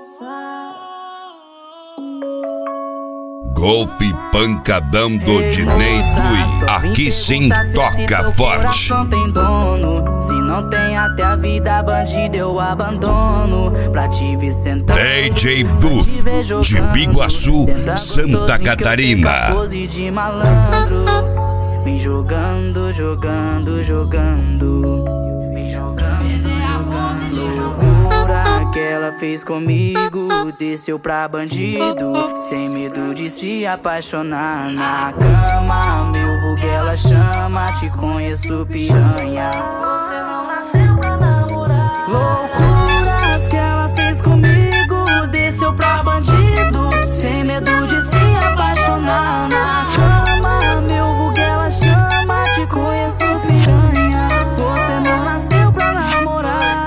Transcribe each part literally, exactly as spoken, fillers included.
Golpe pancadão do Dinei Blue, aqui sim toca forte. Não tem dono, se não tem até a vida bandida eu abandono. Pra te ver sentar D J Duf, de Biguaçu, Santa Catarina. Pose de malandro, vem jogando, jogando, jogando. Vem jogando, jogando, loucura que ela fez comigo, desceu pra bandido, sem medo de se apaixonar na cama. Meu vulgo ela chama, te conheço piranha. Você não nasceu pra namorar. Loucuras que ela fez comigo, desceu pra bandido, sem medo de se apaixonar na cama. Meu vulgo ela chama, te conheço piranha. Você não nasceu pra namorar.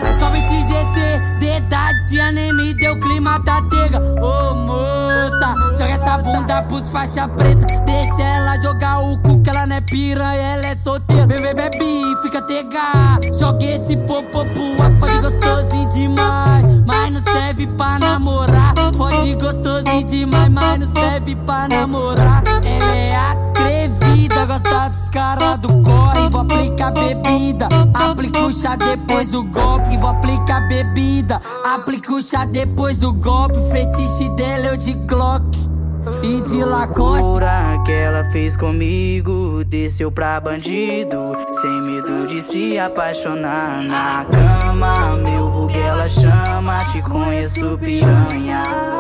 Tia nem me deu clima da tega. Ô moça, joga essa bunda pros faixa preta. Deixa ela jogar o cu que ela não é piranha, ela é solteira. Bebê, bebe, fica tega. Joga esse popô pro fode gostosinho demais, mas não serve pra namorar. Fode gostosinho demais, mas não serve pra namorar. Ela é atrevida, gosta dos caras do corre. Vou aplicar bebida, aplica o chá depois do golpe. Vou aplicar bebida, aplica o chá depois do golpe. Fetiche dela eu de Glock e de Lacoste. Loucura que ela fez comigo, desceu pra bandido, sem medo de se apaixonar na cama. Meu vulgo ela chama, te conheço piranha.